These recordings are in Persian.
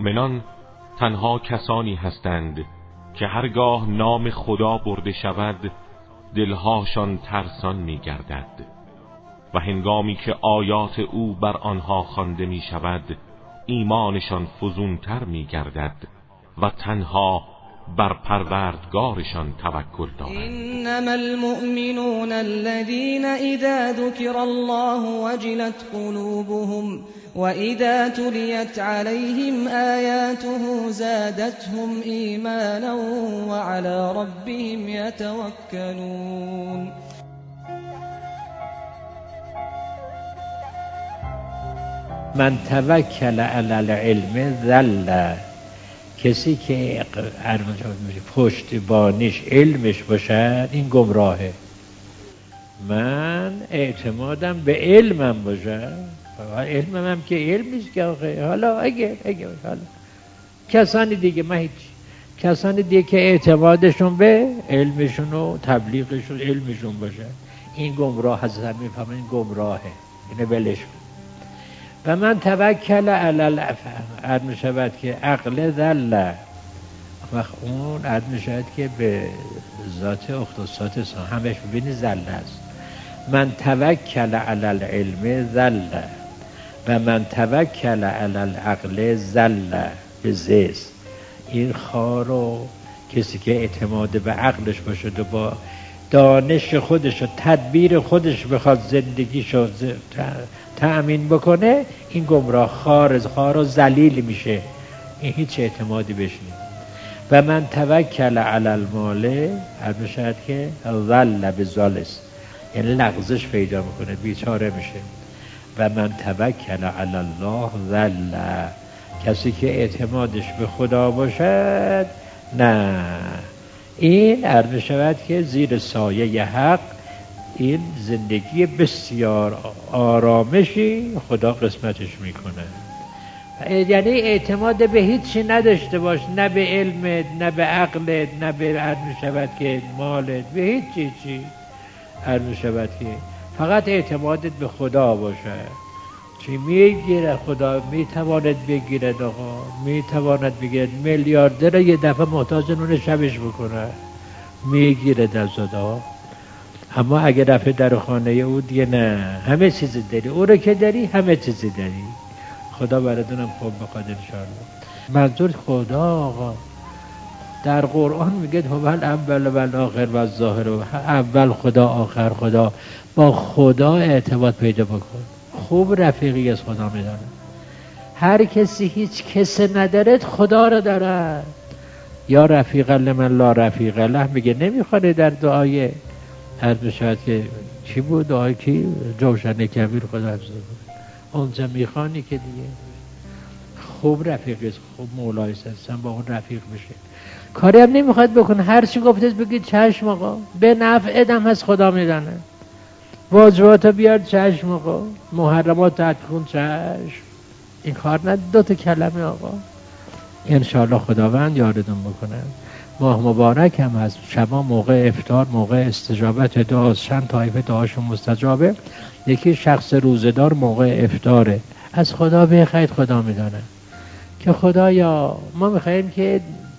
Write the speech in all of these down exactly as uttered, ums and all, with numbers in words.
مؤمنان تنها کسانی هستند که هرگاه نام خدا برده شود دلهاشان ترسان می گردد و هنگامی که آیات او بر آنها خوانده می شود ایمانشان فزونتر می گردد و تنها بر پروردگارشان توکل دارند. انما المؤمنون الذين اذا ذكر الله وجلت قلوبهم واذا تليت عليهم آياته زادتهم ایمانا وعلى ربهم يتوكلون. من توکل علی العلم ذل، کسی که پشتیبانیش علمش باشد این گمراهه. من اعتمادم به علمم باشد، علمم هم که علم نیست که آخه. حالا اگه اگه حالا کسانی دیگه، من هیچ کسانی دیگه که اعتمادشون به علمشون و تبلیغشون علمشون باشه این گمراه هست. همین فهمن این گمراهه، اینه ولش کن. و من توکل علی الافهم، عرض می شود که عقل ذل، و اون عرض می شود که به ذات اختصاص همش ببینی ذل است. من توکل علی العلم ذل و من توکل علی العقل ذل به زیست. این خارو کسی که اعتماد به عقلش باشه و با دانش خودش و تدبیر خودش بخواد زندگیشو تأمین بکنه این گمراه خار خار و ذلیل میشه، این هیچ اعتمادی بهش نیست. و من توکل علی المال، هر میشد که ذل بذالس، یعنی لغزش پیدا میکنه، بیچاره میشه. و من توکل علی الله ذل، کسی که اعتمادش به خدا باشد نه، این هر میشود که زیر سایه حق این زندگی بسیار آرامشی خدا قسمتش میکنه. یعنی اعتماد به هیچی نداشته باش، نه به علمت، نه به عقلت، نه به هر میشود که مالت، به هیچ چیزی هر میشود که فقط اعتمادت به خدا باشه. چی میگیره خدا میتواند بگیرد، آقا میتواند بگیرد. میلیاردر یه دفعه محتاج نون شبش بکنه میگیرد از خدا. اما اگه رفت در خانه او دیگه نه، همه چیزی داری، او رو که داری همه چیزی داری. خدا براتونم خوب بخواد انشاءالله. منظور خدا آقا در قرآن میگه هو الاول و الاخر و الظاهر، اول خدا آخر خدا. با خدا اعتماد پیدا بکن، خوب رفیقی از خدا میدانه. هر کسی هیچ کسی نداره خدا رو داره. یا رفیق لمن لا رفیق له میگه، نمیخوانه در دعای هر بشاید که چی بود دعای کی؟ جوشن کبیر خدا حفظه بود. اونجا میخوانی که دیگه خوب رفیقی است، خوب مولایست هستن با اون رفیق بشه. کاری هم نمیخواد بکنه، هر چی گفتید بگید چشم آقا، به نفع ادم هست خدا میدانه. واجبات بیار چشم آقا، محرمات تدخون چشم. این کار نه، دو تا کلمه آقا. انشاءالله خداوند یادتون بکنه. ماه مبارک هم هست، شما موقع افطار موقع استجابت دعا، چند طایفه دعاشون مستجابه. یکی شخص روزدار موقع افطاره، از خدا بخواید، خدا میدانه که خدایا ما میخوایم که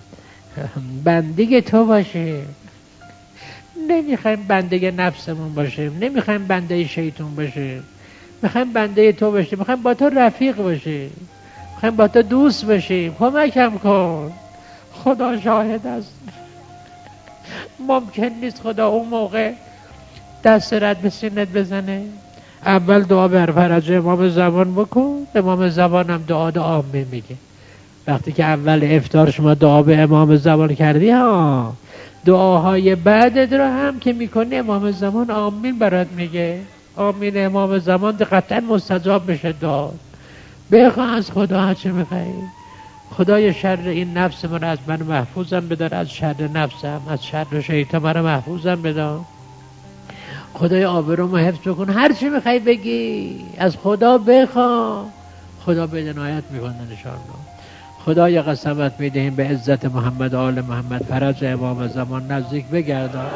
بنده تو باشه، نمیخوایم بنده نفسمون باشیم، نمیخوایم بنده شیطان باشه، میخوایم بنده تو باشه، میخوایم با تو رفیق باشه، میخوایم با تو دوست باشیم. کمکم کن. خدا شاهد است ممکن نیست خدا اون موقع دست رد به سینت بزنه. اول دعا بر فرج امام زمان بکن، امام زمان هم دعا دعا آمین میگه. وقتی که اول افطار شما دعا به امام زمان کردی، ها دعاهای بعدت رو هم که میکنی امام زمان آمین برات میگه. آمین امام زمان قطعا مستجاب بشه دعا. بخواه از خدا هر چه میخوایی. خدای شر این نفس من از من محفوظم بدار، از شر نفسم، از شر شیطان من محفوظم بدار. خدای آبرومو حفظ بکن. هر چی میخوای بگی از خدا بخواه، خدا به عنایت میکنه انشاءالله. خدای قسمت میدهیم به عزت محمد و آل محمد فرج امام زمان نزدیک بگردان،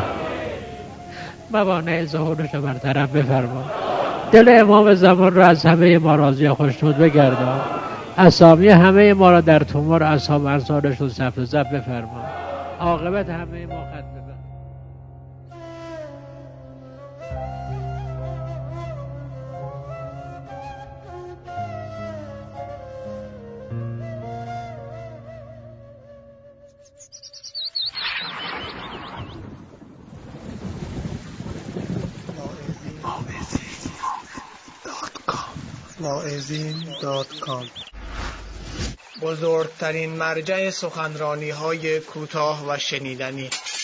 موانع ظهورش رو برطرف بفرما، دل امام زمان رو از همه ما راضی خوشنود بگردان. اسامی همه ما را در تومار اصحاب انصارشون ثبت و ضبط بفرما. عاقبت همه ما ختم بفرما. واعظین دات کام بزرگترین مرجع سخنرانی های کوتاه و شنیدنی